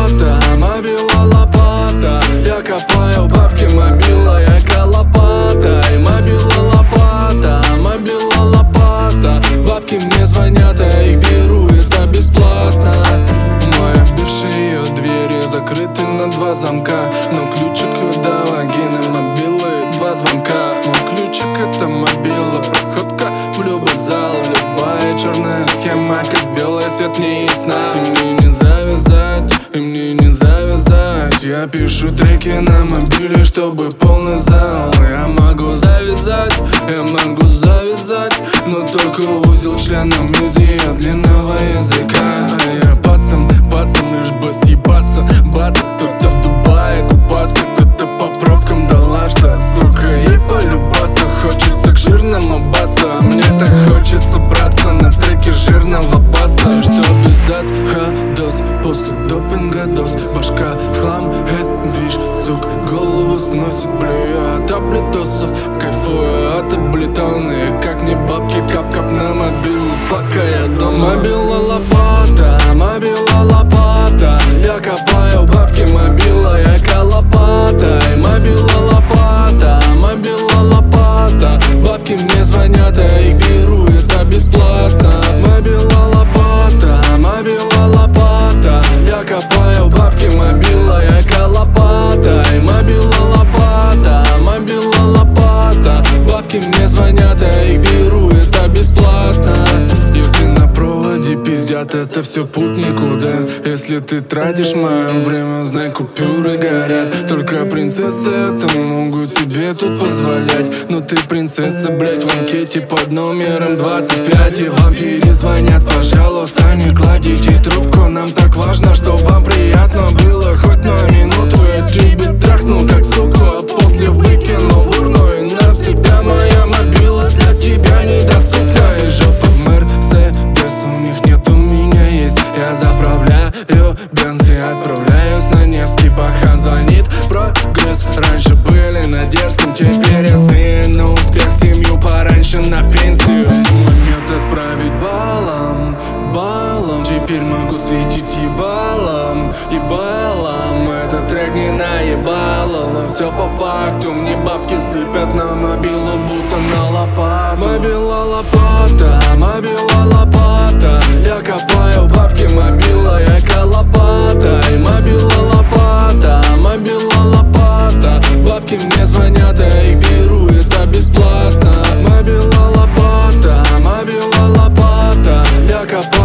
лопата, мобила лопата. Я копаю бабки, мобила, яка лопата. И мобила лопата, мобила лопата. Бабки мне звонят, а их беру, это бесплатно. Моя бывшая, ее двери закрыты на 2 замка, но ключик до вагины мобилы 2 звонка. Мой ключик это мобила, проходка в любой зал. Любая черная схема, как белый свет, не ясна. И мне не завязать, и мне не завязать. Я пишу треки на мобиле, чтобы полный зал. Я могу завязать, но только узел членом из ее длинного языка. А я пацан, лишь бы съебаться, бац. Кто-то в Дубае купаться, кто-то по пробкам долажься. Сука, ей полюбаться хочется к жирному басу, а мне так хочется браться на треке жирного баса. Чтобы зад, ходос, после допинга дос. Башка в хлам, это движ, сука, голову сносит. Блюю от облитосов, кайфую от облитоны. Как мне бабки, кап-кап на мобилу, пока я дома. Мобила лопата, мобила лопата. Я копаю бабки, мобила, яка лопата. И мобила лопата, мобила лопата. Бабки мне звонят, а их беру, это бесплатно. Мобила лопата, мобила лопата. Я копаю бабки, мобила, яка лопата. И мобила лопата, мобила лопата. Бабки мне звонят, а их беру, это бесплатно. Если на проводе пиздят, это все путь никуда. Если ты тратишь мое время, знай, купюры горят. Только принцессы это могут себе тут позволять. Но ты принцесса, блять, в анкете под номером 25. И вам перезвонят, пожалуйста, не кладите трубку. Нам так важно, что вам приятно было хоть на минуту. Я тебе трахнул как суку, а после выкинул в урну. И навсегда моя мобила для тебя недоступна. И жопа в Мерседес, у них нет, у меня есть. Я заправляю бенз и отправляюсь на Невский. Пахан звонит, прогресс. Раньше были на дерзком, теперь я сын на успех. Семью пораньше на пенсию. Момент отправить баллом. Теперь могу светить ебалом. Этот трек не наебало, но все по факту. Мне бабки сыпят на мобилу, будто на лопату. Мобила лопата, мобила лопата. Я копаю бабки, мобила, яка лопата. И мобила лопата, мобила лопата. Бабки мне звонят, а их беру, это бесплатно. Мобила лопата, мобила лопата. Я копаю